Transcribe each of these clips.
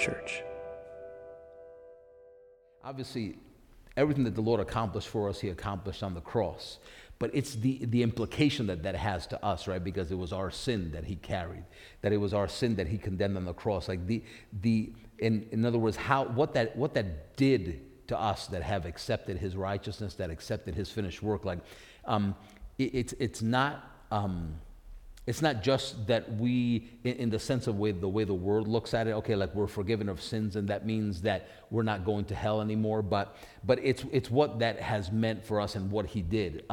Church. Obviously, everything that the Lord accomplished for us, he accomplished on the cross. But it's the implication that has to us, right? Because it was our sin that he carried, that it was our sin that he condemned on the cross. Like in other words, what that did to us that have accepted his righteousness, that accepted his finished work. Like it's not just that we, in the sense of the way the world looks at it, okay, like we're forgiven of sins, and that means that we're not going to hell anymore. But it's what that has meant for us and what he did.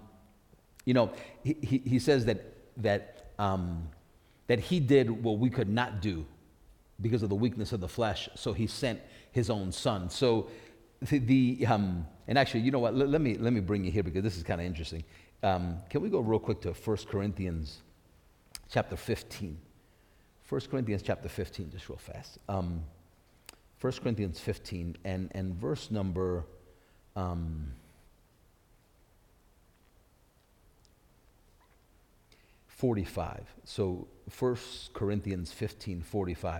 He says that he did what we could not do because of the weakness of the flesh. So he sent his own son. So and actually, you know what? Let me bring you here because this is kind of interesting. Can we go real quick to 1 Corinthians chapter 15? 1 Corinthians chapter 15, just real fast. 1 Corinthians 15 and verse number 45. So 1 Corinthians 15:45.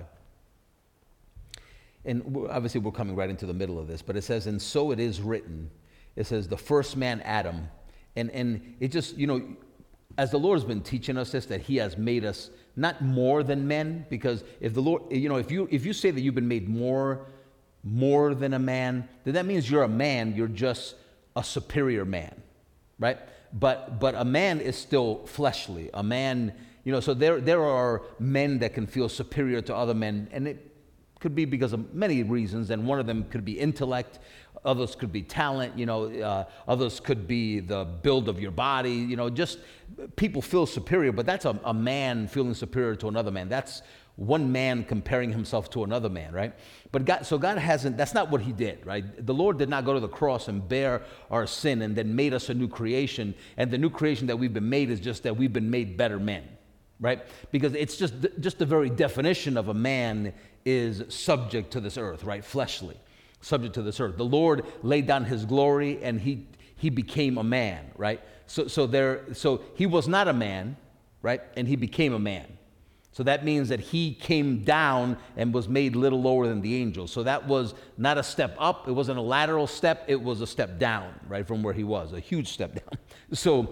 And obviously we're coming right into the middle of this, but it says, and so it is written. It says, the first man, Adam. And it just, as the Lord has been teaching us this, that he has made us not more than men, because if the Lord, if you say that you've been made more than a man, then that means you're a man, you're just a superior man, right? But a man is still fleshly. A man, so there are men that can feel superior to other men, and it could be because of many reasons, and one of them could be intellect, others could be talent, others could be the build of your body, just people feel superior, but that's a man feeling superior to another man. That's one man comparing himself to another man, right? But God hasn't, that's not what he did, right? The Lord did not go to the cross and bear our sin and then made us a new creation, and the new creation that we've been made is just that we've been made better men, right? Because it's just the very definition of a man is subject to this earth, right? Fleshly, subject to this earth. The Lord laid down his glory and he became a man, right? So he was not a man, right? And he became a man. So that means that he came down and was made a little lower than the angels. So that was not a step up. It wasn't a lateral step. It was a step down, right, from where he was, a huge step down. So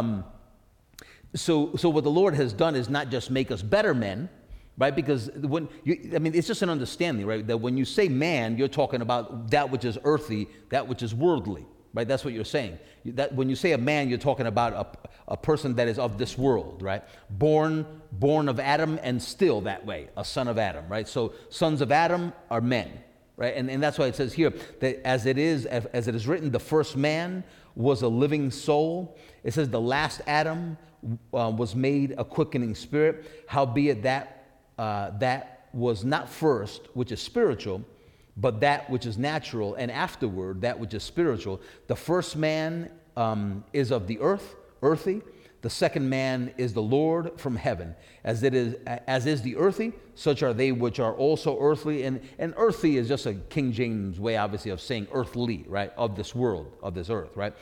what the Lord has done is not just make us better men, right? Because it's just an understanding, right? That when you say man, you're talking about that which is earthy, that which is worldly, right? That's what you're saying. That when you say a man, you're talking about a person that is of this world, right? Born of Adam and still that way, a son of Adam, right? So sons of Adam are men, right? And that's why it says here that as it is written, the first man was a living soul. It says the last Adam was made a quickening spirit, howbeit that was not first, which is spiritual, but that which is natural, and afterward that which is spiritual. The first man is of the earth, earthy. The second man is the Lord from heaven. As is the earthy, such are they which are also earthly. And earthy is just a King James way, obviously, of saying earthly, right? Of this world, of this earth, right?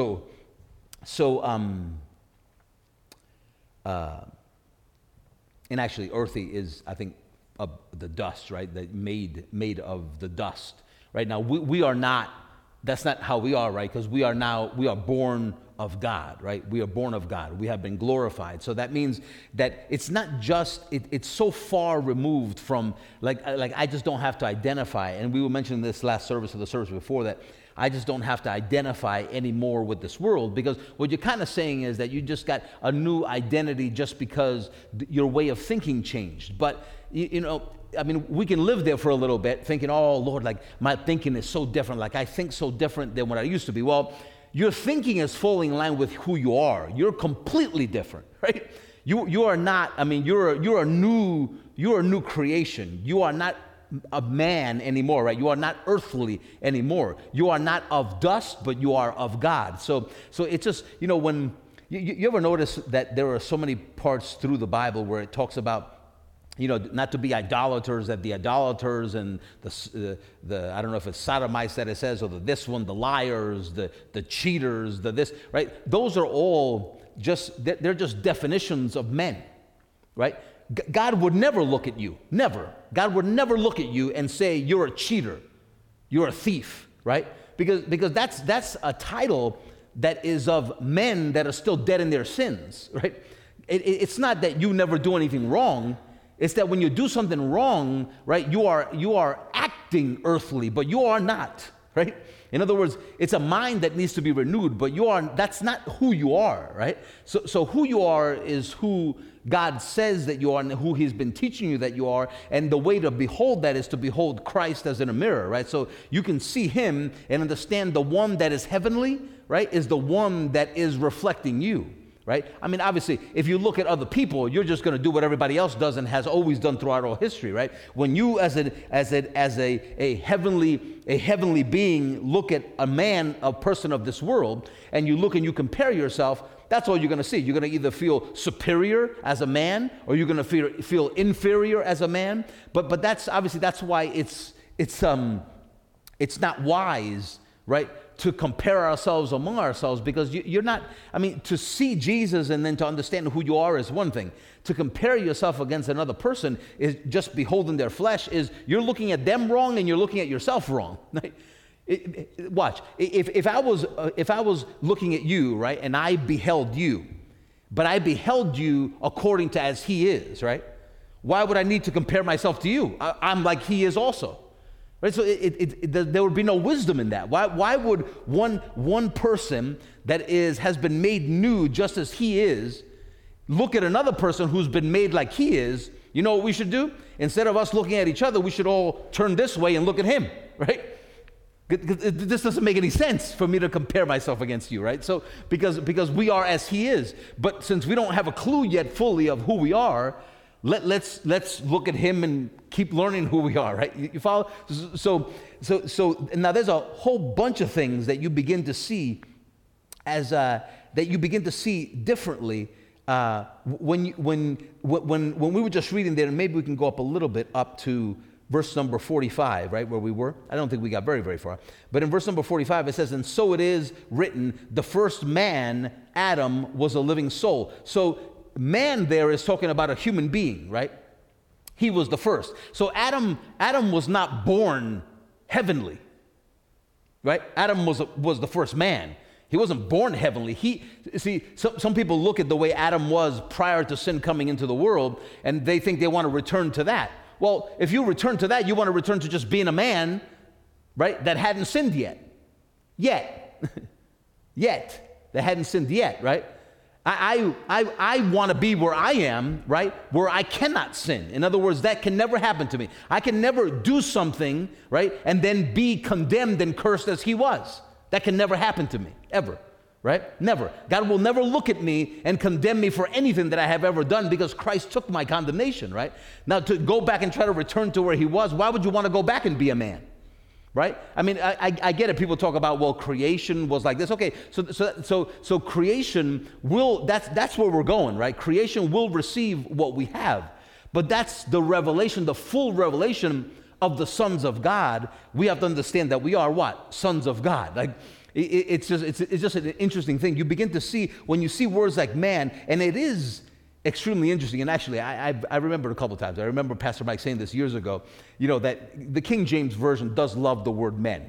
And actually, earthy is, I think, of the dust, right? That made of the dust, right? Now we are not. That's not how we are, right? Because we are born of God, right? We are born of God. We have been glorified. So that means that it's not just. It's so far removed from like I just don't have to identify. And we were mentioning this last service or the service before that. I just don't have to identify anymore with this world, because what you're kind of saying is that you just got a new identity just because your way of thinking changed. But, we can live there for a little bit thinking, oh, Lord, like my thinking is so different. Like I think so different than what I used to be. Well, your thinking is falling in line with who you are. You're completely different, right? You are not, you're a new creation. You are not a man anymore, right? You are not earthly anymore. You are not of dust, but you are of God. So it's just, when you ever notice that there are so many parts through the Bible where it talks about, not to be idolaters, that the idolaters and the I don't know if it's sodomites that it says, or the liars, the cheaters, this, right? Those are all they're just definitions of men, right? God would never look at you, never. God would never look at you and say, you're a cheater, you're a thief, right? Because that's a title that is of men that are still dead in their sins, right? It's not that you never do anything wrong. It's that when you do something wrong, right, you are acting earthly, but you are not, right? In other words, it's a mind that needs to be renewed, but that's not who you are, right? So who you are is who God says that you are and who he's been teaching you that you are, and the way to behold that is to behold Christ as in a mirror, right? So you can see him and understand the one that is heavenly, right, is the one that is reflecting you. Right? I mean, obviously, if you look at other people, you're just going to do what everybody else does and has always done throughout all history, right? When you, as a heavenly being, look at a person of this world, and you look and you compare yourself, that's all you're going to see. You're going to either feel superior as a man, or you're going to feel inferior as a man. But that's why it's not wise, right, to compare ourselves among ourselves, because you're not, I mean, to see Jesus and then to understand who you are is one thing. To compare yourself against another person is just beholding their flesh, is you're looking at them wrong and you're looking at yourself wrong. Watch, if I was looking at you, right, and I beheld you, but I beheld you according to as he is, right? Why would I need to compare myself to you? I'm like he is also. Right, so there would be no wisdom in that. Why would one person that has been made new just as he is look at another person who's been made like he is? You know what we should do? Instead of us looking at each other, we should all turn this way and look at him, right? This doesn't make any sense for me to compare myself against you, right? So because we are as he is, but since we don't have a clue yet fully of who we are, let's look at him and keep learning who we are, right? You follow? So now there's a whole bunch of things that you begin to see differently when we were just reading there, and maybe we can go up a little bit up to verse number 45, right, where we were. I don't think we got very, very far. But in verse number 45, it says, and so it is written, the first man, Adam, was a living soul. So man there is talking about a human being, right? He was the first. So Adam was not born heavenly, right? Adam was the first man. He wasn't born heavenly. Some people look at the way Adam was prior to sin coming into the world, and they think they want to return to that. Well, if you return to that, you want to return to just being a man, right, that hadn't sinned yet. That hadn't sinned yet, right? I want to be where I am, right, where I cannot sin. In other words, that can never happen to me. I can never do something, right, and then be condemned and cursed as he was. That can never happen to me, ever, right? Never. God will never look at me and condemn me for anything that I have ever done, because Christ took my condemnation, right? Now, to go back and try to return to where he was, why would you want to go back and be a man? Right? I mean, I get it. People talk about, well, creation was like this. Okay, so creation will, that's where we're going, right? Creation will receive what we have. But that's the revelation, the full revelation of the sons of God. We have to understand that we are what? Sons of God. Like, it's just an interesting thing. You begin to see, when you see words like man, and it is extremely interesting. And actually, I remember a couple times. I remember Pastor Mike saying this years ago, you know, that the King James Version does love the word men.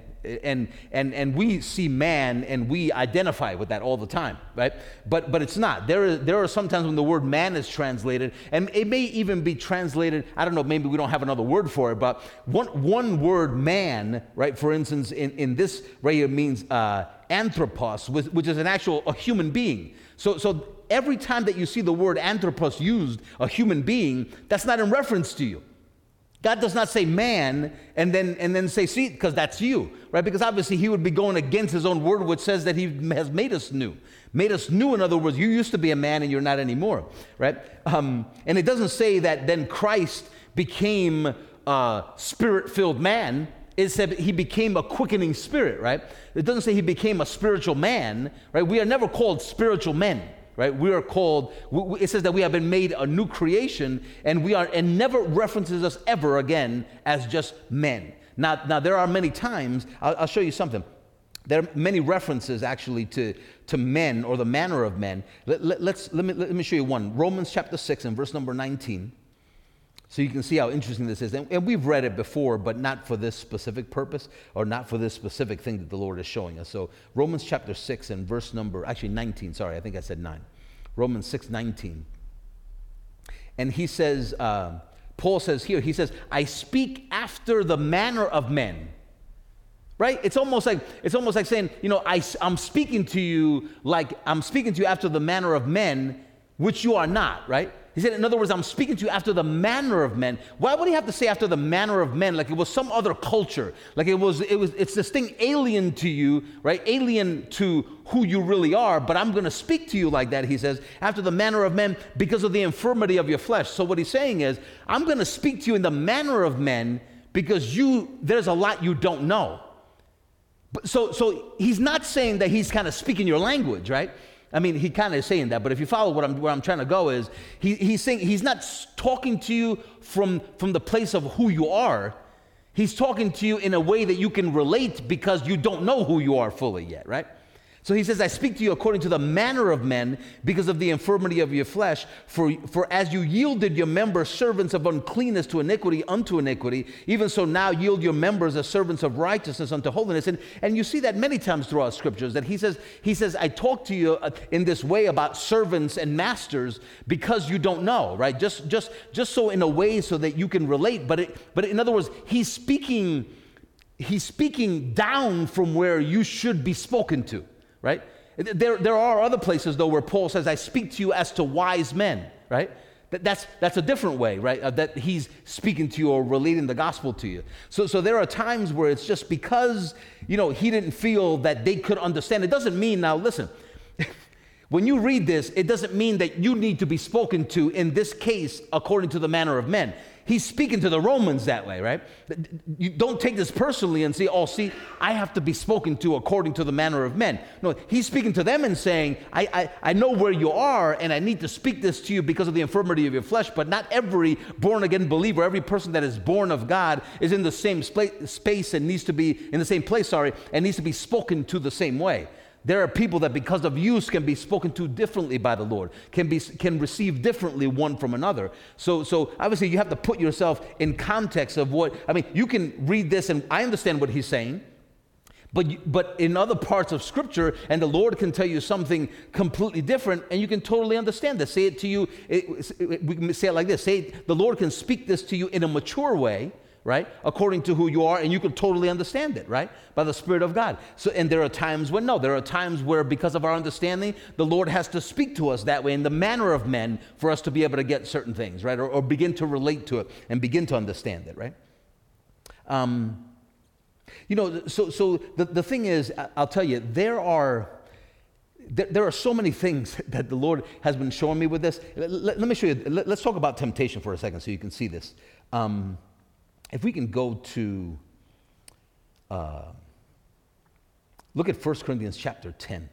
And we see man and we identify with that all the time, right? But it's not. There are sometimes when the word man is translated, and it may even be translated, I don't know, maybe we don't have another word for it, but one word man, right, for instance, in this right here means anthropos, which is a human being. So every time that you see the word anthropos used, a human being, that's not in reference to you. God does not say man and then say, see, because that's you, right? Because obviously he would be going against his own word, which says that he has made us new. Made us new, in other words, you used to be a man and you're not anymore, right? And it doesn't say that then Christ became a spirit-filled man. It said he became a quickening spirit, right? It doesn't say he became a spiritual man, right? We are never called spiritual men. Right? We are called, it says that we have been made a new creation, and never references us ever again as just men. Now there are many times, I'll show you something. There are many references actually to men or the manner of men. Let me show you one. Romans chapter 6 and verse number 19. So you can see how interesting this is. And we've read it before, but not for this specific purpose or not for this specific thing that the Lord is showing us. So Romans chapter 6 and verse number, actually 19, sorry, I think I said 9. Romans 6:19. And he says, Paul says here, he says, I speak after the manner of men. Right? It's almost like saying, I'm speaking to you after the manner of men, which you are not, right? He said, in other words, I'm speaking to you after the manner of men. Why would he have to say after the manner of men? Like it was some other culture. Like it's this thing alien to you, right? Alien to who you really are, but I'm going to speak to you like that, he says, after the manner of men because of the infirmity of your flesh. So what he's saying is, I'm going to speak to you in the manner of men because there's a lot you don't know. So he's not saying that he's kind of speaking your language, right? I mean, he kind of is saying that, but if you follow where I'm trying to go is, he's saying he's not talking to you from the place of who you are. He's talking to you in a way that you can relate because you don't know who you are fully yet, right? So he says, I speak to you according to the manner of men because of the infirmity of your flesh. For as you yielded your members servants of uncleanness to iniquity unto iniquity, even so now yield your members as servants of righteousness unto holiness. And you see that many times throughout scriptures, that he says, I talk to you in this way about servants and masters because you don't know, right? Just so in a way so that you can relate. But in other words, he's speaking down from where you should be spoken to. Right? There are other places, though, where Paul says, I speak to you as to wise men, right? That's a different way, right? That he's speaking to you or relating the gospel to you. So there are times where it's just because, he didn't feel that they could understand. It doesn't mean, now listen, when you read this, it doesn't mean that you need to be spoken to, in this case, according to the manner of men. He's speaking to the Romans that way, right? You don't take this personally and say, I have to be spoken to according to the manner of men. No, he's speaking to them and saying, I know where you are, and I need to speak this to you because of the infirmity of your flesh, but not every born-again believer, every person that is born of God is in the same space and needs to be, in the same place, and needs to be spoken to the same way. There are people that because of use can be spoken to differently by the Lord, can receive differently one from another. So obviously you have to put yourself in context of you can read this and I understand what he's saying, but in other parts of Scripture, and the Lord can tell you something completely different, and you can totally understand this. Say it to you, we can say it like this, the Lord can speak this to you in a mature way, right? According to who you are, and you can totally understand it, right? By the Spirit of God. And there are times when there are times where because of our understanding, the Lord has to speak to us that way in the manner of men for us to be able to get certain things, right? Or begin to relate to it and begin to understand it, right? So the thing is, I'll tell you, there are so many things that the Lord has been showing me with this. Let me show you. Let's talk about temptation for a second so you can see this. If we can go to, look at 1 Corinthians chapter 10.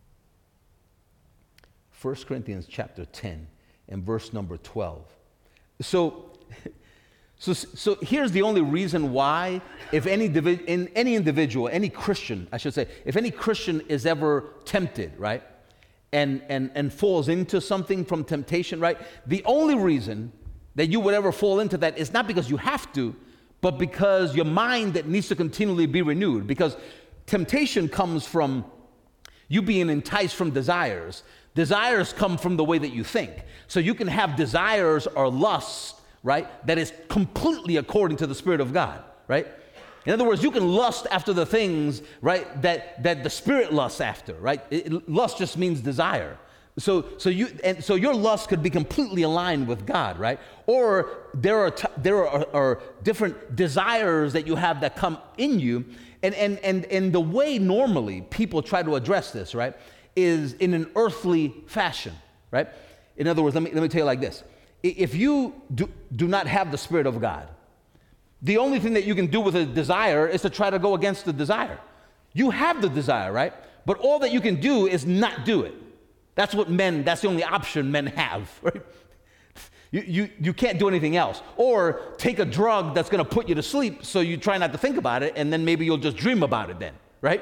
1 Corinthians chapter 10 and verse number 12. So here's the only reason why, if any individual, any Christian, I should say, if any Christian is ever tempted, right, and falls into something from temptation, right, the only reason that you would ever fall into that is not because you have to, but because your mind that needs to continually be renewed. Because temptation comes from you being enticed from desires. Desires come from the way that you think. So you can have desires or lusts, right, that is completely according to the Spirit of God, right? In other words, you can lust after the things, right, that the Spirit lusts after, right? Lust just means desire. So your lust could be completely aligned with God, right? Or there are different desires that you have that come in you, and the way normally people try to address this, right, is in an earthly fashion, right? In other words, let me tell you like this: if you do not have the Spirit of God, the only thing that you can do with a desire is to try to go against the desire. You have the desire, right? But all that you can do is not do it. That's the only option men have, right? You can't do anything else. Or take a drug that's going to put you to sleep so you try not to think about it, and then maybe you'll just dream about it then, right?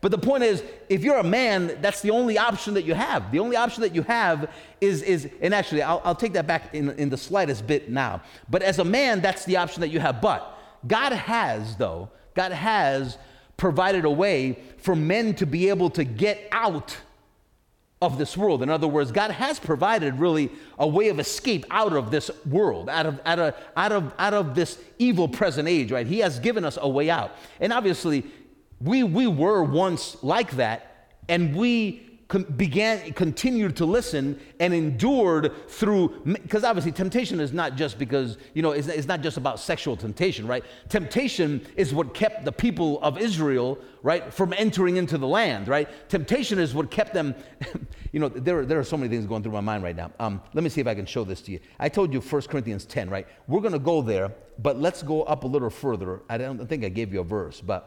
But the point is, if you're a man, that's the only option that you have. The only option that you have is and actually, I'll take that back in the slightest bit now. But as a man, that's the option that you have. But God has provided a way for men to be able to get out of this world. In other words, God has provided really a way of escape out of this world, out of this evil present age, right? He has given us a way out. And obviously, we were once like that, and we continued to listen and endured through, because obviously temptation is not just because, it's not just about sexual temptation, right? Temptation is what kept the people of Israel, right, from entering into the land, right? Temptation is what kept them, there are so many things going through my mind right now. Let me see if I can show this to you. I told you 1 Corinthians 10, right? We're going to go there, but let's go up a little further. I don't think I gave you a verse, but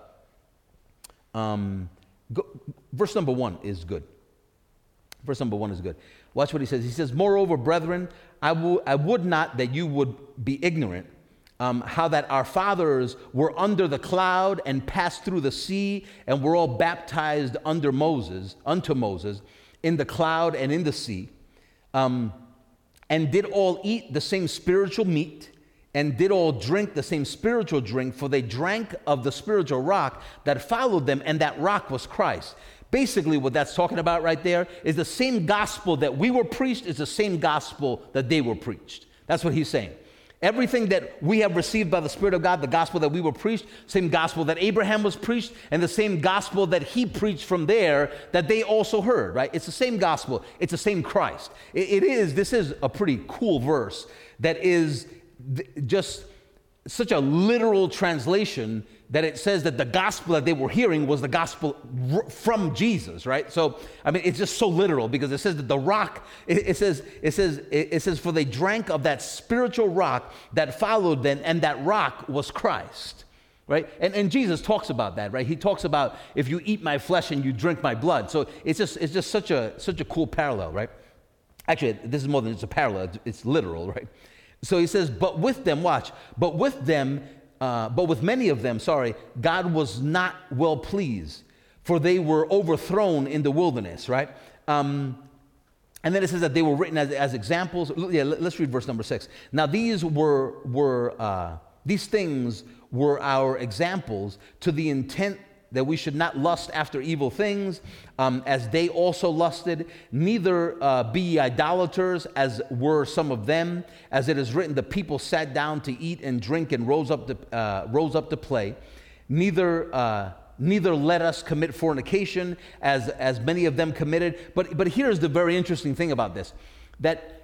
verse number 1 is good. Verse number 1 is good. Watch what he says. He says, moreover, brethren, I would not that you would be ignorant, how that our fathers were under the cloud and passed through the sea, and were all baptized unto Moses, in the cloud and in the sea, and did all eat the same spiritual meat, and did all drink the same spiritual drink, for they drank of the spiritual rock that followed them, and that rock was Christ. Basically, what that's talking about right there is the same gospel that we were preached is the same gospel that they were preached. That's what he's saying. Everything that we have received by the Spirit of God, the gospel that we were preached, same gospel that Abraham was preached, and the same gospel that he preached from there that they also heard, right? It's the same gospel. It's the same Christ. This is a pretty cool verse that is just such a literal translation that it says that the gospel that they were hearing was the gospel from Jesus, right? So, I mean, it's just so literal because it says that the rock, it says, for they drank of that spiritual rock that followed them, and that rock was Christ, right? And Jesus talks about that, right? He talks about if you eat my flesh and you drink my blood. So it's just such a cool parallel, right? Actually, this is more than just a parallel, it's literal, right? So he says, but with many of them, God was not well pleased, for they were overthrown in the wilderness, right? And then it says that they were written as examples. Yeah, let's read verse number 6. Now these things were our examples, to the intent that we should not lust after evil things, as they also lusted. Neither be ye idolaters, as were some of them. As it is written, the people sat down to eat and drink and rose up to play. Neither let us commit fornication, as many of them committed. But here's the very interesting thing about this, that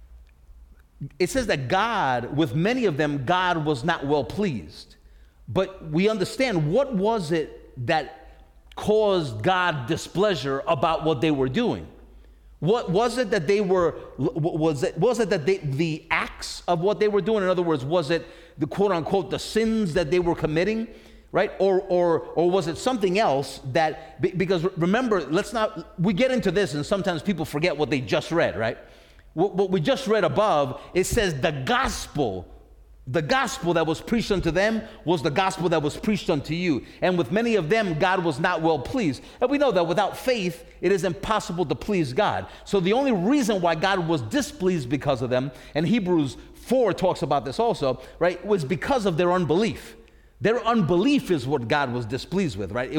it says that God, with many of them, God was not well pleased. But we understand, what was it that caused God displeasure about what they were doing? What was it that they were? Was it that the acts of what they were doing? In other words, was it the quote unquote the sins that they were committing, right? Or was it something else that? Because remember, we get into this, and sometimes people forget what they just read, right? What we just read above, it says the gospel that was preached unto them was the gospel that was preached unto you. And with many of them, God was not well pleased. And we know that without faith, it is impossible to please God. So the only reason why God was displeased because of them, and Hebrews 4 talks about this also, right, was because of their unbelief. Their unbelief is what God was displeased with, right?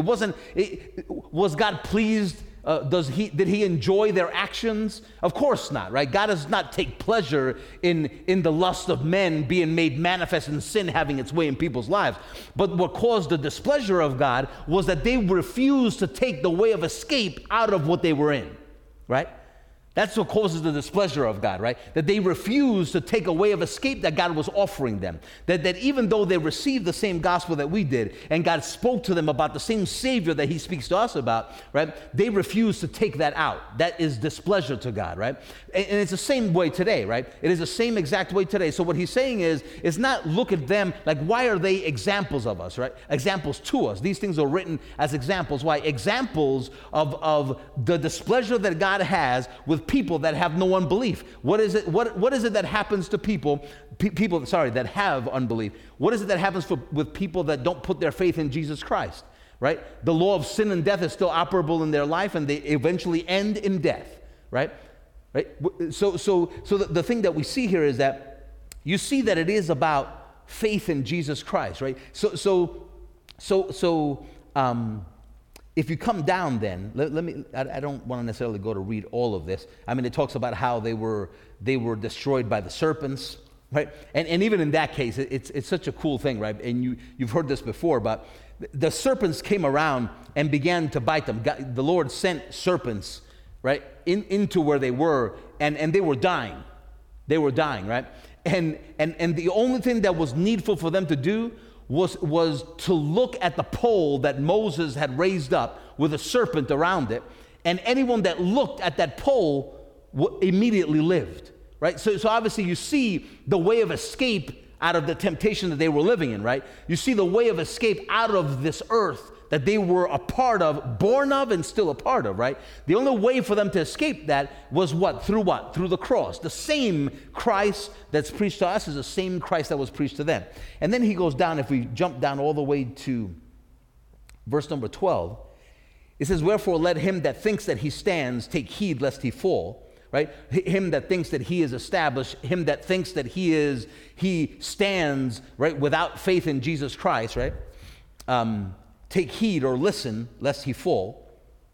Was God pleased? Did he enjoy their actions? Of course not, right? God does not take pleasure in the lust of men being made manifest and sin having its way in people's lives. But what caused the displeasure of God was that they refused to take the way of escape out of what they were in, right? That's what causes the displeasure of God, right? That they refused to take a way of escape that God was offering them. That even though they received the same gospel that we did, and God spoke to them about the same Savior that he speaks to us about, right? They refused to take that out. That is displeasure to God, right? And it's the same way today, right? It is the same exact way today. So what he's saying is not look at them like, why are they examples of us, right? Examples to us. These things are written as examples. Why? Examples of the displeasure that God has with people that have no unbelief. What is it that happens to people that have unbelief? What is it that happens with people that don't put their faith in Jesus Christ? right? The law of sin and death is still operable in their life, and they eventually end in death, right? Right? So the thing that we see here is that you see that it is about faith in Jesus Christ, right? If you come down then, I don't want to necessarily go to read all of this. I mean, it talks about how they were destroyed by the serpents, right? And even in that case, it's such a cool thing, right? And you've heard this before, but the serpents came around and began to bite them. The Lord sent serpents, right, into where they were, and they were dying. They were dying, right? And the only thing that was needful for them to do was to look at the pole that Moses had raised up with a serpent around it, and anyone that looked at that pole immediately lived, right? So obviously you see the way of escape out of the temptation that they were living in, right? You see the way of escape out of this earth that they were a part of, born of, and still a part of, right? The only way for them to escape that was what? Through the cross. The same Christ that's preached to us is the same Christ that was preached to them. And then he goes down, if we jump down all the way to verse number 12, it says, wherefore let him that thinks that he stands take heed lest he fall, right? Him that thinks that he is established, him that thinks that he stands, right, without faith in Jesus Christ, right? Take heed or listen lest he fall.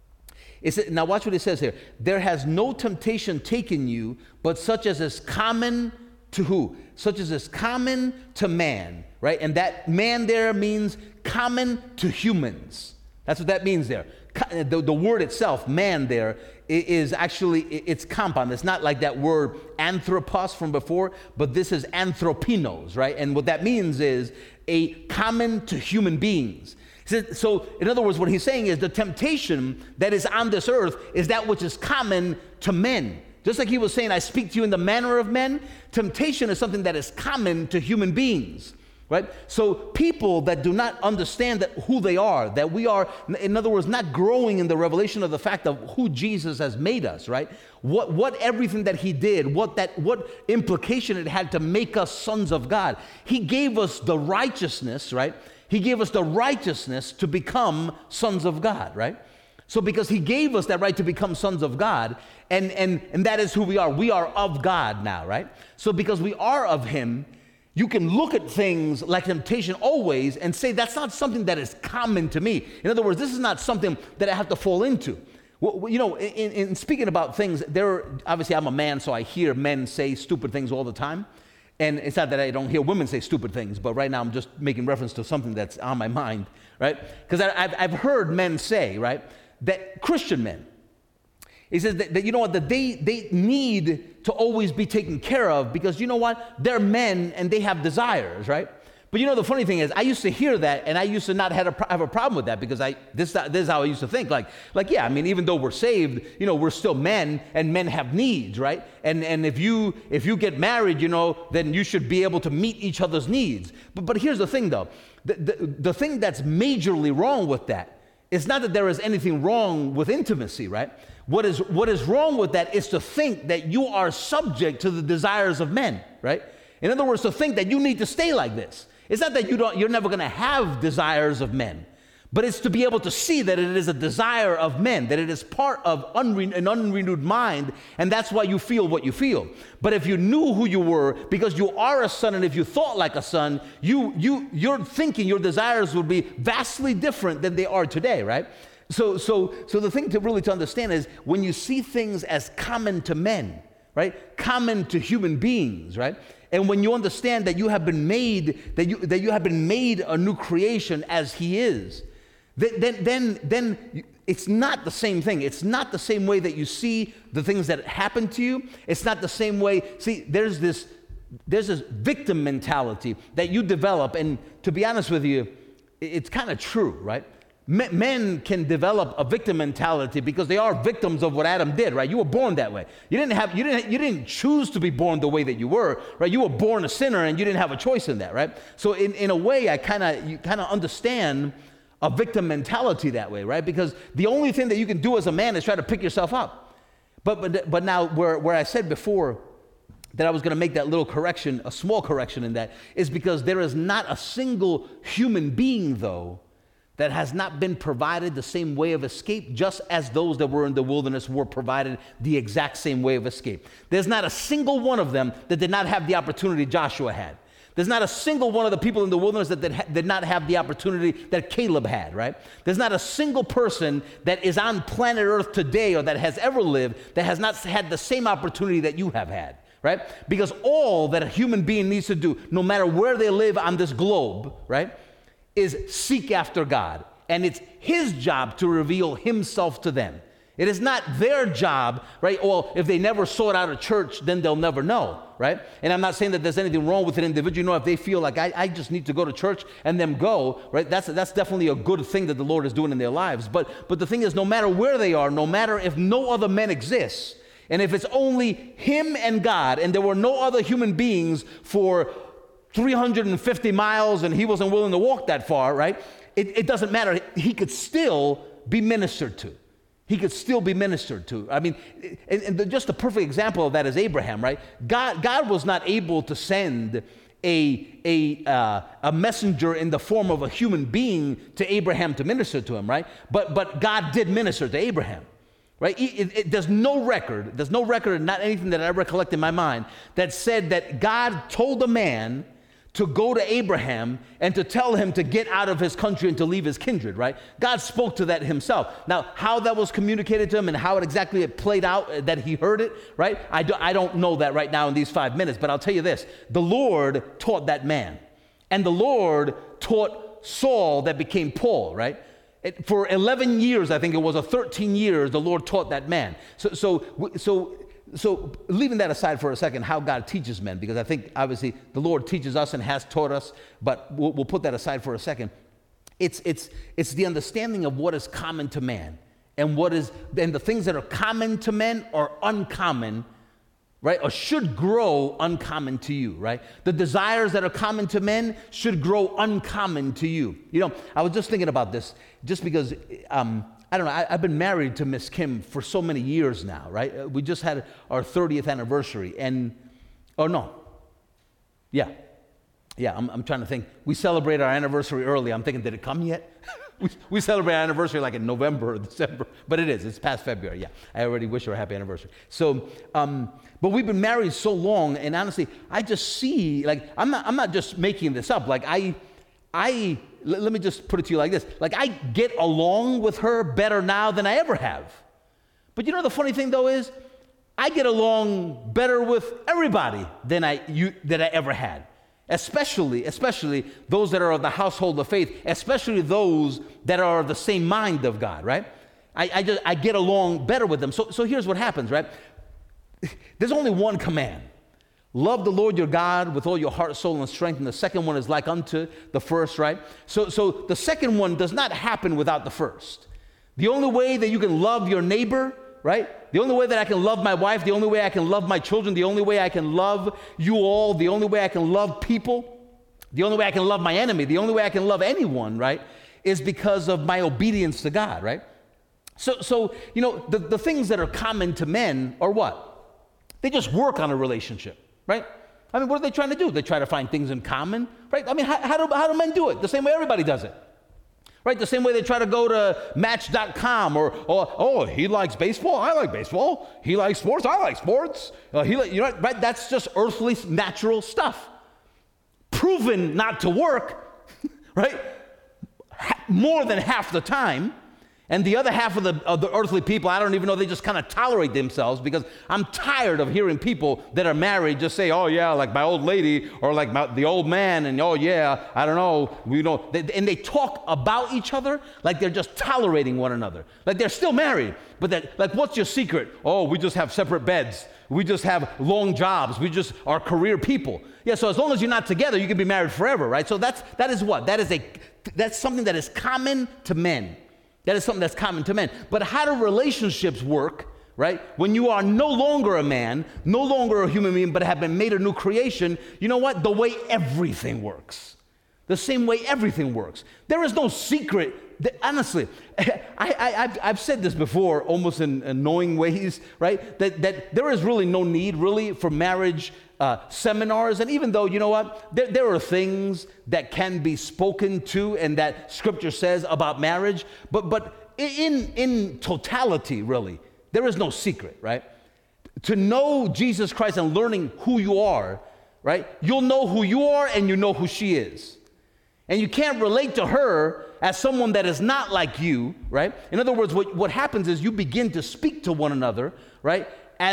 Now watch what it says here. There has no temptation taken you, but such as is common to who? Such as is common to man, right? And that man there means common to humans. That's what that means there. The word itself, man there, is actually, it's compound. It's not like that word anthropos from before, but this is anthropinos, right? And what that means is a common to human beings. So, in other words, what he's saying is the temptation that is on this earth is that which is common to men. Just like he was saying, I speak to you in the manner of men, temptation is something that is common to human beings, right? So people that do not understand who they are, that we are, in other words, not growing in the revelation of the fact of who Jesus has made us, right? What everything that he did, what implication it had to make us sons of God. He gave us the righteousness, right? He gave us the righteousness to become sons of God, right? So because he gave us that right to become sons of God, and that is who we are. We are of God now, right? So because we are of him, you can look at things like temptation always and say, that's not something that is common to me. In other words, this is not something that I have to fall into. Well, you know, in speaking about things, obviously I'm a man, so I hear men say stupid things all the time. And it's not that I don't hear women say stupid things, but right now I'm just making reference to something that's on my mind, right? Because I've heard men say, right, that Christian men, he says that you know what, that they need to always be taken care of because you know what, they're men and they have desires, right? But you know, the funny thing is, I used to hear that, and I used to not have a problem with that because this is how I used to think. Like yeah, I mean, even though we're saved, you know, we're still men, and men have needs, right? And if you get married, you know, then you should be able to meet each other's needs. But here's the thing, though, the thing that's majorly wrong with that is not that there is anything wrong with intimacy, right? What is wrong with that is to think that you are subject to the desires of men, right? In other words, to think that you need to stay like this. It's not that you're never going to have desires of men, but it's to be able to see that it is a desire of men, that it is part of an unrenewed mind, and that's why you feel what you feel. But if you knew who you were, because you are a son, and if you thought like a son, your thinking, your desires would be vastly different than they are today, right? So the thing to understand is when you see things as common to men, right? Common to human beings, right? And when you understand that you have been made, that you have been made a new creation as he is, then it's not the same thing. It's not the same way that you see the things that happen to you. It's not the same way. See, there's this victim mentality that you develop, and to be honest with you, it's kind of true, right? Men can develop a victim mentality because they are victims of what Adam did, right? You were born that way. You didn't choose to be born the way that you were, right? You were born a sinner and you didn't have a choice in that, right? So in a way, you kind of understand a victim mentality that way, right? Because the only thing that you can do as a man is try to pick yourself up. But now where I said before that I was going to make that little correction, a small correction in that, is because there is not a single human being, though, that has not been provided the same way of escape, just as those that were in the wilderness were provided the exact same way of escape. There's not a single one of them that did not have the opportunity Joshua had. There's not a single one of the people in the wilderness that did not have the opportunity that Caleb had, right? There's not a single person that is on planet Earth today or that has ever lived that has not had the same opportunity that you have had, right? Because all that a human being needs to do, no matter where they live on this globe, right, is seek after God. And it's his job to reveal himself to them. It is not their job, right? Well, if they never sought out a church, then they'll never know, right? And I'm not saying that there's anything wrong with an individual. You know, if they feel like I just need to go to church and them go, right? That's definitely a good thing that the Lord is doing in their lives. But the thing is, no matter where they are, no matter if no other men exist, and if it's only him and God, and there were no other human beings for 350 miles, and he wasn't willing to walk that far, right? It doesn't matter. He could still be ministered to. He could still be ministered to. I mean, and just a perfect example of that is Abraham, right? God was not able to send a messenger in the form of a human being to Abraham to minister to him, right? But God did minister to Abraham, right? There's no record, not anything that I recollect in my mind, that said that God told a man to go to Abraham and to tell him to get out of his country and to leave his kindred, right? God spoke to that himself. Now, how that was communicated to him and how it played out, that he heard it, right? I don't know that right now in these 5 minutes, but I'll tell you this. The Lord taught that man. And the Lord taught Saul that became Paul, right? For 11 years, I think it was, or 13 years, the Lord taught that man. So leaving that aside for a second, how God teaches men, because I think obviously the Lord teaches us and has taught us, but we'll put that aside for a second. It's the understanding of what is common to man, and the things that are common to men are uncommon, right? Or should grow uncommon to you, right? The desires that are common to men should grow uncommon to you. You know, I was just thinking about this, just because I don't know, I've been married to Miss Kim for so many years now, right? We just had our 30th anniversary, I'm trying to think. We celebrate our anniversary early. I'm thinking, did it come yet? we celebrate our anniversary like in November or December, but it's past February, yeah. I already wish her a happy anniversary. So, but we've been married so long, and honestly, I just see, like, I'm not just making this up, like let me just put it to you like this. Like, I get along with her better now than I ever have. But you know the funny thing, though, is I get along better with everybody than I ever had. Especially those that are of the household of faith, especially those that are of the same mind of God, right? I get along better with them. So here's what happens, right? There's only one command. Love the Lord your God with all your heart, soul, and strength. And the second one is like unto the first, right? So the second one does not happen without the first. The only way that you can love your neighbor, right? The only way that I can love my wife, the only way I can love my children, the only way I can love you all, the only way I can love people, the only way I can love my enemy, the only way I can love anyone, right, is because of my obedience to God, right? So you know, the things that are common to men are what? They just work on a relationship. Right? I mean, what are they trying to do? They try to find things in common, right? I mean, how do men do it? The same way everybody does it, right? The same way they try to go to Match.com or he likes baseball, I like baseball. He likes sports, I like sports. Right? That's just earthly, natural stuff, proven not to work, right? More than half the time. And the other half of the earthly people, I don't even know, they just kind of tolerate themselves, because I'm tired of hearing people that are married just say, oh yeah, like my old lady, or like the old man, and oh yeah, I don't know, and they talk about each other like they're just tolerating one another. Like they're still married, but like, what's your secret? Oh, we just have separate beds. We just have long jobs. We just are career people. Yeah, so as long as you're not together, you can be married forever, right? So that's something that is common to men. That is something that's common to men. But how do relationships work, right? When you are no longer a man, no longer a human being, but have been made a new creation, you know what? The way everything works. The same way everything works. There is no secret Honestly, I've said this before, almost in annoying ways, right? That there is really no need, really, for marriage seminars. And even though, you know what, there are things that can be spoken to and that Scripture says about marriage, but in totality, really, there is no secret, right? To know Jesus Christ and learning who you are, right? You'll know who you are and you know who she is. And you can't relate to her as someone that is not like you, right? In other words, what happens is you begin to speak to one another, right?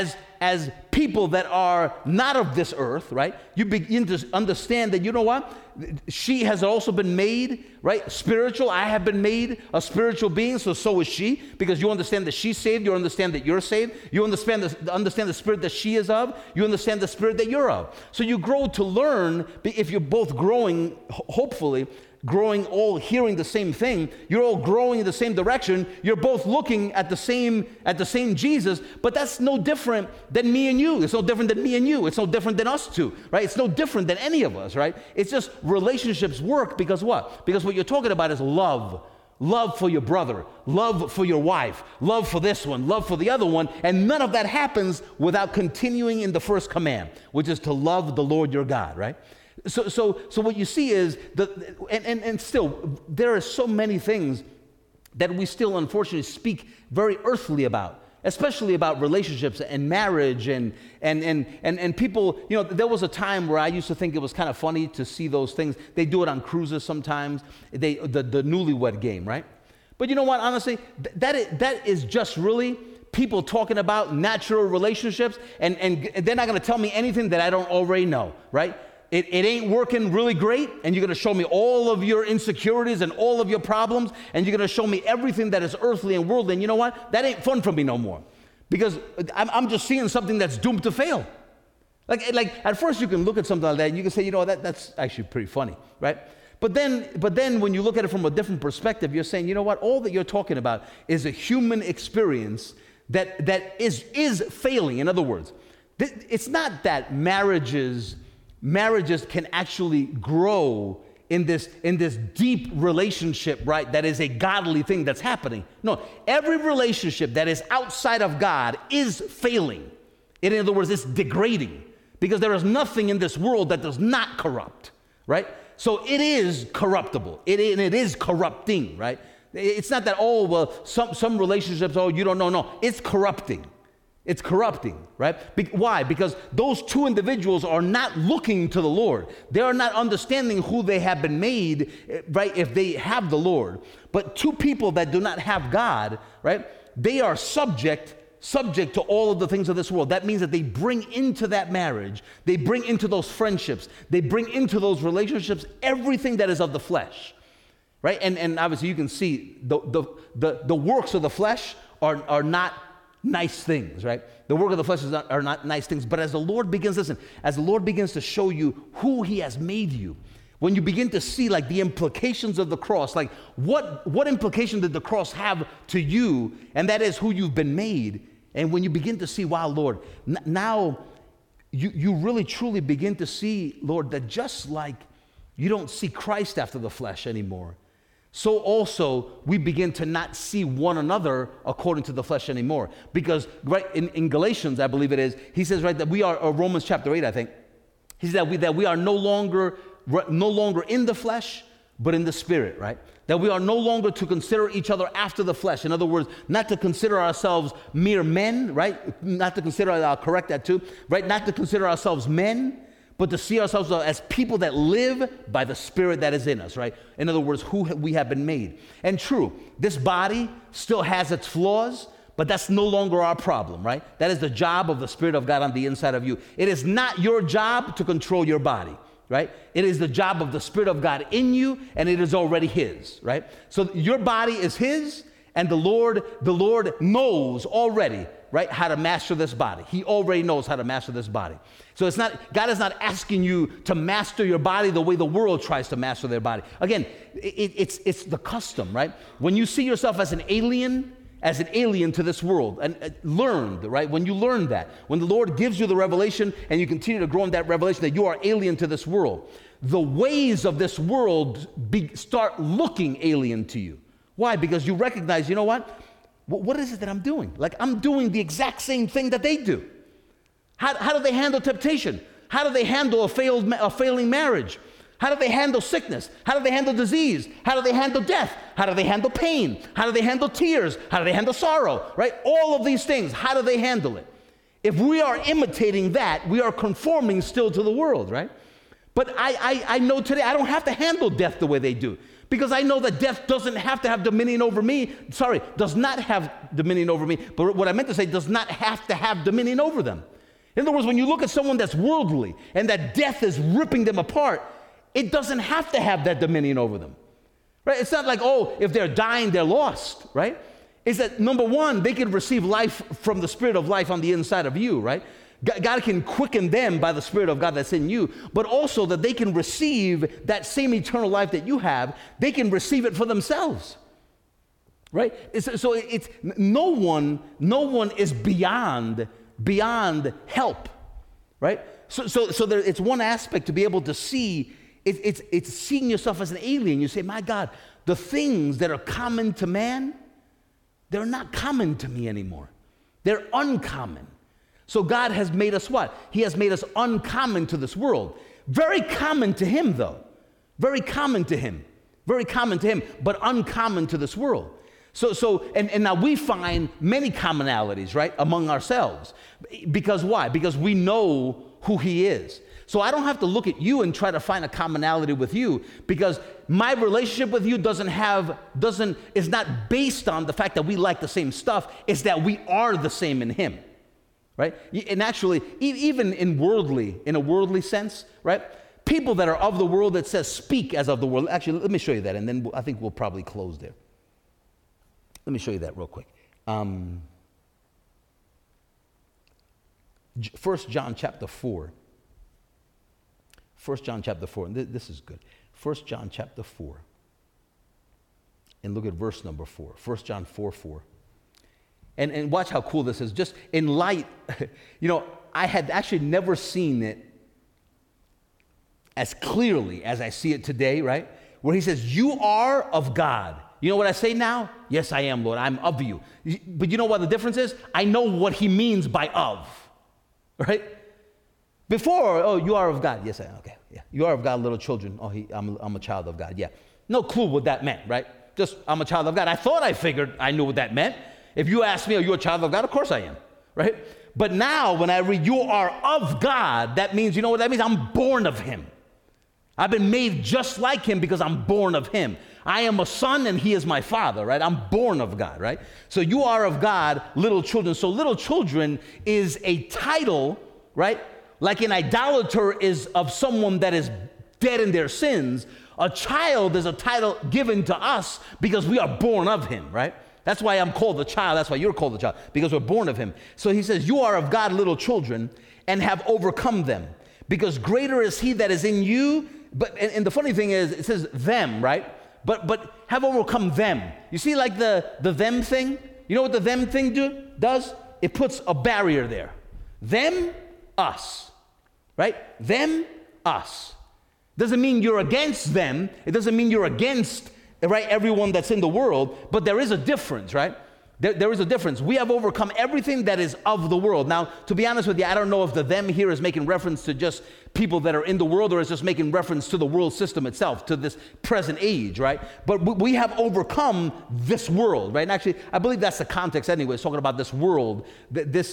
As people that are not of this earth, right? You begin to understand that, you know what? She has also been made, right? Spiritual. I have been made a spiritual being, so is she, because you understand that she's saved. You understand that you're saved. You understand the spirit that she is of. You understand the spirit that you're of. So you grow to learn, if you're both growing, hopefully, growing, all hearing the same thing. You're all growing in the same direction. You're both looking at the same Jesus, but that's no different than me and you. It's no different than me and you. It's no different than us two, right? It's no different than any of us, right? It's just relationships work because what? Because what you're talking about is love. Love for your brother, love for your wife, love for this one, love for the other one, and none of that happens without continuing in the first command, which is to love the Lord your God, right? So what you see is, and still, there are so many things that we still unfortunately speak very earthly about, especially about relationships and marriage and people, you know, there was a time where I used to think it was kind of funny to see those things. They do it on cruises sometimes, the newlywed game, right? But you know what, honestly, that is just really people talking about natural relationships, and they're not going to tell me anything that I don't already know, right? It ain't working really great, and you're going to show me all of your insecurities and all of your problems, and you're going to show me everything that is earthly and worldly, and you know what? That ain't fun for me no more, because I'm just seeing something that's doomed to fail. Like at first you can look at something like that, and you can say, you know, that's actually pretty funny, right? But then when you look at it from a different perspective, you're saying, you know what? All that you're talking about is a human experience that is failing. In other words, it's not that marriages can actually grow in this deep relationship, right? That is a godly thing that's happening. No, every relationship that is outside of God is failing. In other words, it's degrading, because there is nothing in this world that does not corrupt, right? So it is corruptible. It is corrupting, right? It's not that, oh, well, some relationships, oh, you don't know. No, it's corrupting. It's corrupting, right? Why? Because those two individuals are not looking to the Lord. They are not understanding who they have been made, right, if they have the Lord. But two people that do not have God, right, they are subject to all of the things of this world. That means that they bring into that marriage, they bring into those friendships, they bring into those relationships everything that is of the flesh, right? And obviously you can see the works of the flesh are not nice things, right? The work of the flesh are not nice things. But as the Lord begins to show you who He has made you, when you begin to see like the implications of the cross, like what implication did the cross have to you, and that is who you've been made. And when you begin to see, wow, Lord, now you really truly begin to see, Lord, that just like you don't see Christ after the flesh anymore, so also we begin to not see one another according to the flesh anymore. Because right in Galatians, I believe it is, he says, right, that we are, or Romans chapter 8, I think, he says that we are no longer in the flesh, but in the spirit, right? That we are no longer to consider each other after the flesh. In other words, not to consider ourselves mere men, right? Not to consider, I'll correct that too, right? Not to consider ourselves men, but to see ourselves as people that live by the Spirit that is in us, right? In other words, who we have been made. And true, this body still has its flaws, but that's no longer our problem, right? That is the job of the Spirit of God on the inside of you. It is not your job to control your body, right? It is the job of the Spirit of God in you, and it is already His, right? So your body is His, and the Lord knows already, right, how to master this body. He already knows how to master this body. So God is not asking you to master your body the way the world tries to master their body. Again, it's the custom, right? When you see yourself as an alien to this world, and learned, right? When you learn that, when the Lord gives you the revelation and you continue to grow in that revelation that you are alien to this world, the ways of this world start looking alien to you. Why? Because you recognize, you know what? What is it that I'm doing? Like, I'm doing the exact same thing that they do. How do they handle temptation? How do they handle a failing marriage? How do they handle sickness? How do they handle disease? How do they handle death? How do they handle pain? How do they handle tears? How do they handle sorrow? Right? All of these things, how do they handle it? If we are imitating that, we are conforming still to the world, right? But I know today I don't have to handle death the way they do, because I know that death doesn't have to have dominion over me. Sorry, does not have dominion over me. But what I meant to say, does not have to have dominion over them. In other words, when you look at someone that's worldly and that death is ripping them apart, it doesn't have to have that dominion over them, right? It's not like, oh, if they're dying, they're lost, right? It's that, number one, they can receive life from the Spirit of life on the inside of you, right? God can quicken them by the Spirit of God that's in you, but also that they can receive that same eternal life that you have. They can receive it for themselves, right? So it's no one is beyond help, right? So there, it's one aspect to be able to see. It's seeing yourself as an alien. You say, my God, the things that are common to man, they're not common to me anymore. They're uncommon. So God has made us what? He has made us uncommon to this world. Very common to him, though. Very common to him. Very common to him, but uncommon to this world. And now we find many commonalities, right, among ourselves. Because why? Because we know who he is. So I don't have to look at you and try to find a commonality with you, because my relationship with you is not based on the fact that we like the same stuff. It's that we are the same in him, right? And actually, even in a worldly sense, right? People that are of the world, that says speak as of the world. Actually, let me show you that, and then I think we'll probably close there. Let me show you that real quick. 1 John chapter 4. 1 John chapter 4, and this is good. 1 John chapter 4, and look at verse number 4. 1 John 4:4. And watch how cool this is. Just in light, I had actually never seen it as clearly as I see it today, right? Where he says, you are of God. You know what I say now? Yes, I am, Lord. I'm of you. But you know what the difference is? I know what he means by of, right? Before, oh, you are of God. Yes, I am. Okay, yeah. You are of God, little children. Oh, I'm a child of God. Yeah. No clue what that meant, right? Just, I'm a child of God. I thought I figured I knew what that meant. If you ask me, are you a child of God? Of course I am, right? But now when I read, you are of God, that means, you know what that means? I'm born of him. I've been made just like him because I'm born of him. I am a son and he is my father, right? I'm born of God, right? So you are of God, little children. So little children is a title, right? Like an idolater is of someone that is dead in their sins. A child is a title given to us because we are born of him, right? That's why I'm called a child. That's why you're called a child, because we're born of him. So he says, you are of God, little children, and have overcome them, because greater is he that is in you. And the funny thing is, it says them, right? But have overcome them. You see, like the them thing? You know what the them thing does? It puts a barrier there. Them, us, right? Them, us. Doesn't mean you're against them. It doesn't mean you're against, right, everyone that's in the world, but there is a difference, right? There is a difference. We have overcome everything that is of the world. Now, to be honest with you, I don't know if the them here is making reference to just people that are in the world, or is just making reference to the world system itself, to this present age, right? But we have overcome this world, right? And actually, I believe that's the context anyway. It's talking about this world, the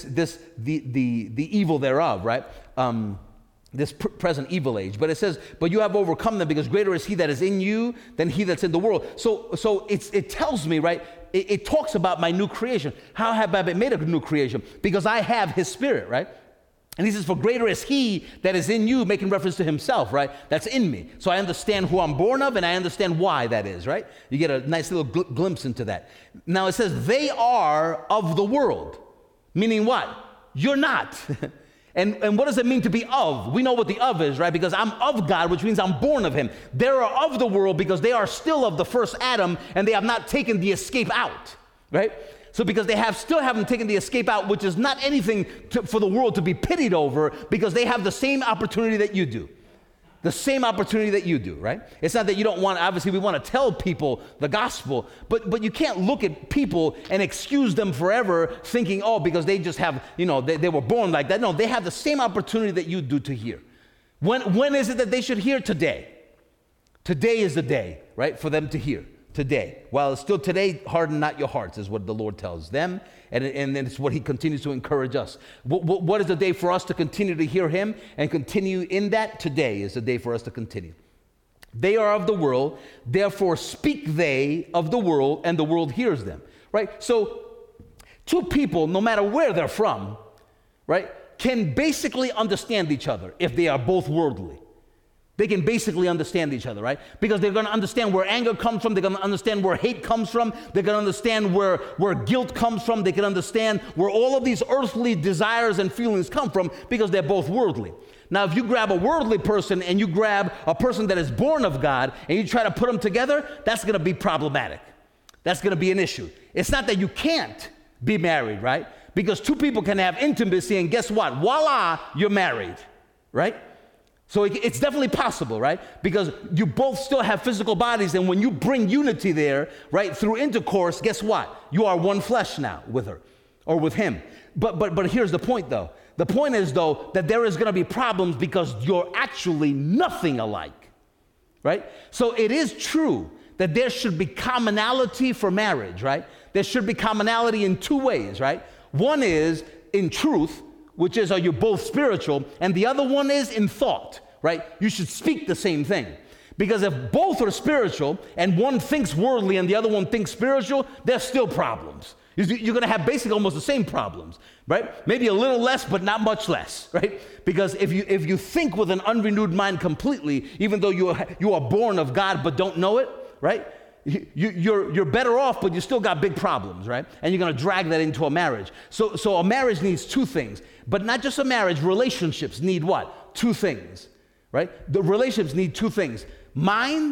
evil thereof, right? This present evil age. But it says, but you have overcome them, because greater is he that is in you than he that's in the world. So it tells me, right? It talks about my new creation. How have I been made a new creation? Because I have his spirit, right? And he says, for greater is he that is in you, making reference to himself, right? That's in me. So I understand who I'm born of, and I understand why that is, right? You get a nice little glimpse into that. Now it says, they are of the world. Meaning what? You're not. And what does it mean to be of? We know what the of is, right? Because I'm of God, which means I'm born of him. They are of the world because they are still of the first Adam, and they have not taken the escape out, right? So because they still haven't taken the escape out, which is not anything for the world to be pitied over, because they have the same opportunity that you do. the same opportunity that you do, right? It's not that you don't want, obviously we want to tell people the gospel, but you can't look at people and excuse them forever thinking, oh, because they just have, they were born like that. No, they have the same opportunity that you do to hear. When is it that they should hear? Today. Today is the day, right, for them to hear. Today. While it's still today, harden not your hearts is what the Lord tells them, and it's what he continues to encourage us. What is the day for us to continue to hear him and continue in that? Today is the day for us to continue. They are of the world, therefore speak they of the world, and the world hears them, right? So two people, no matter where they're from, right, can basically understand each other if they are both worldly. They can basically understand each other, right? Because they're going to understand where anger comes from. They're going to understand where hate comes from. They're going to understand where guilt comes from. They can understand where all of these earthly desires and feelings come from because they're both worldly. Now, if you grab a worldly person and you grab a person that is born of God and you try to put them together, that's going to be problematic. That's going to be an issue. It's not that you can't be married, right? Because two people can have intimacy and guess what? Voila, you're married, right? So it's definitely possible, right? Because you both still have physical bodies, and when you bring unity there, right, through intercourse, guess what? You are one flesh now with her or with him. But here's the point, though. The point is, though, that there is going to be problems because you're actually nothing alike, right? So it is true that there should be commonality for marriage, right? There should be commonality in two ways, right? One is in truth, which is, are you both spiritual? And the other one is in thought, right? You should speak the same thing. Because if both are spiritual and one thinks worldly and the other one thinks spiritual, there's still problems. You're going to have basically almost the same problems, right? Maybe a little less, but not much less, right? Because if you think with an unrenewed mind completely, even though you are born of God but don't know it, right? You're better off, but you still got big problems, right? And you're going to drag that into a marriage. So a marriage needs two things, but not just a marriage. Relationships need what? Two things, right? The relationships need two things: mind,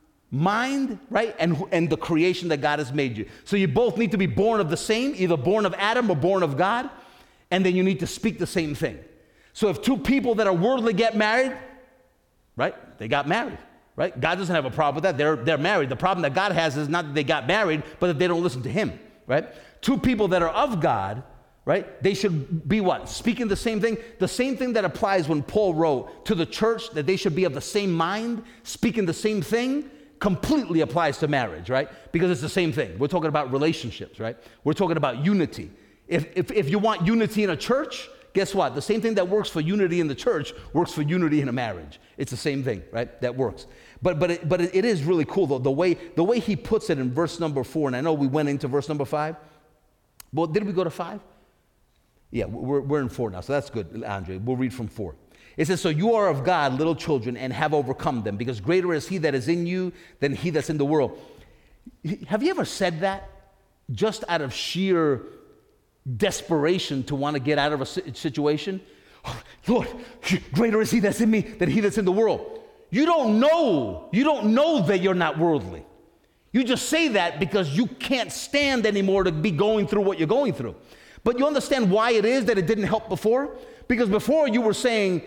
right? And the creation that God has made you. So you both need to be born of the same, either born of Adam or born of God, and then you need to speak the same thing. So if two people that are worldly get married, right? They got married. Right? God doesn't have a problem with that. They're married. The problem that God has is not that they got married, but that they don't listen to him, right? Two people that are of God, right? They should be what? Speaking the same thing. The same thing that applies when Paul wrote to the church that they should be of the same mind, speaking the same thing, completely applies to marriage, right? Because it's the same thing. We're talking about relationships, right? We're talking about unity. If you want unity in a church, guess what? The same thing that works for unity in the church works for unity in a marriage. It's the same thing, right? That works. But it is really cool, though, the way he puts it in verse number 4, and I know we went into verse number 5. Well, did we go to 5? Yeah, we're in 4 now, so that's good, Andre. We'll read from 4. It says, so you are of God, little children, and have overcome them, because greater is he that is in you than he that's in the world. Have you ever said that just out of sheer desperation to want to get out of a situation? Oh, Lord, greater is he that's in me than he that's in the world. You don't know that you're not worldly. You just say that because you can't stand anymore to be going through what you're going through. But you understand why it is that it didn't help before? Because before you weren't saying,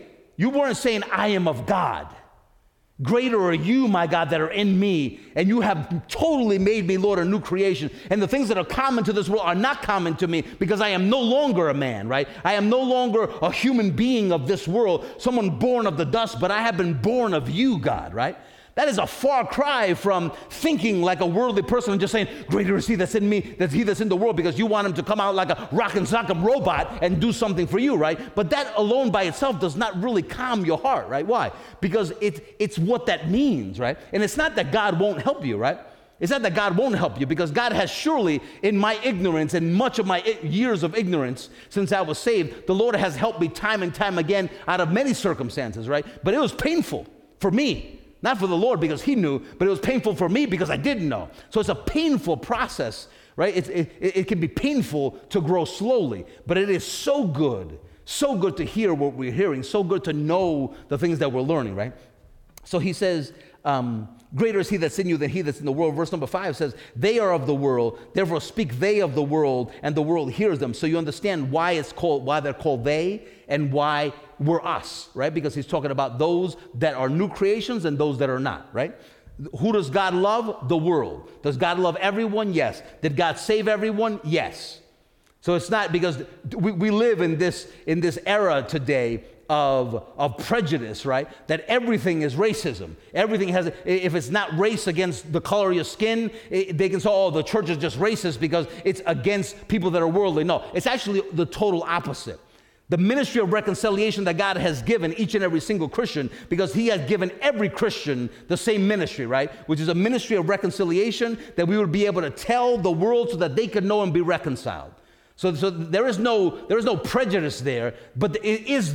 I am of God. Greater are you, my God, that are in me, and you have totally made me, Lord, a new creation. And the things that are common to this world are not common to me because I am no longer a man, right? I am no longer a human being of this world, someone born of the dust, but I have been born of you, God, right? That is a far cry from thinking like a worldly person and just saying, greater is he that's in me than he that's in the world, because you want him to come out like a rock and sock'em robot and do something for you, right? But that alone by itself does not really calm your heart, right? Why? Because it's what that means, right? And it's not that God won't help you, right? It's not that God won't help you, because God has surely, in my ignorance and much of my years of ignorance since I was saved, the Lord has helped me time and time again out of many circumstances, right? But it was painful for me. Not for the Lord because he knew, but it was painful for me because I didn't know. So it's a painful process, right? It can be painful to grow slowly, but it is so good to hear what we're hearing, so good to know the things that we're learning, right? So he says, greater is he that's in you than he that's in the world. Verse number 5 says, they are of the world, therefore speak they of the world, and the world hears them. So you understand why they're called they and why we're us, right? Because he's talking about those that are new creations and those that are not, right? Who does God love? The world. Does God love everyone? Yes. Did God save everyone? Yes. So it's not because we live in this era today of prejudice, right? That everything is racism. Everything has, if it's not race against the color of your skin, they can say, oh, the church is just racist because it's against people that are worldly. No, it's actually the total opposite. The ministry of reconciliation that God has given each and every single Christian, because he has given every Christian the same ministry, right? Which is a ministry of reconciliation, that we would be able to tell the world so that they could know and be reconciled. So there is no prejudice there, but does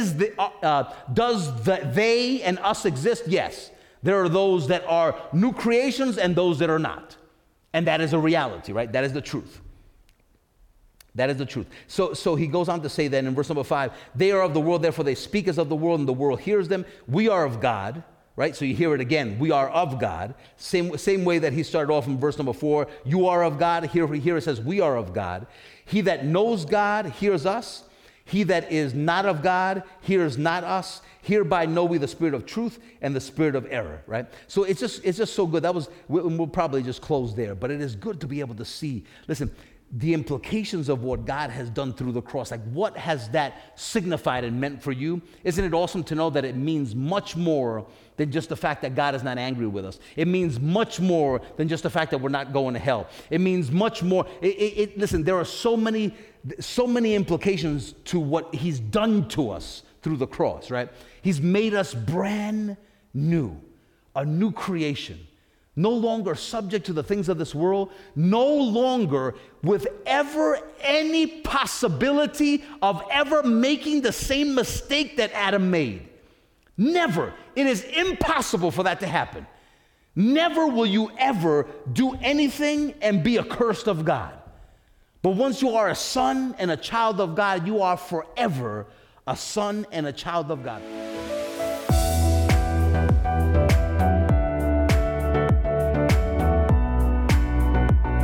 the they and us exist? Yes. There are those that are new creations and those that are not. And that is a reality, right? That is the truth. That is the truth. So he goes on to say then in verse number 5, they are of the world, therefore they speak as of the world, and the world hears them. We are of God, right? So you hear it again. We are of God. Same way that he started off in verse number 4. You are of God. Here it says, we are of God. He that knows God hears us. He that is not of God hears not us. Hereby know we the spirit of truth and the spirit of error, right? So it's just so good. We'll probably just close there, but it is good to be able to see, listen, the implications of what God has done through the cross. Like, what has that signified and meant for you? Isn't it awesome to know that it means much more than just the fact that God is not angry with us? It means much more than just the fact that we're not going to hell. It means much more. Listen, there are so many implications to what he's done to us through the cross, right? He's made us brand new, a new creation. No longer subject to the things of this world, no longer with ever any possibility of ever making the same mistake that Adam made. Never. It is impossible for that to happen. Never will you ever do anything and be accursed of God. But once you are a son and a child of God, you are forever a son and a child of God.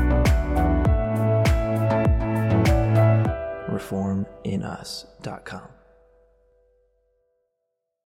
reforminus.com.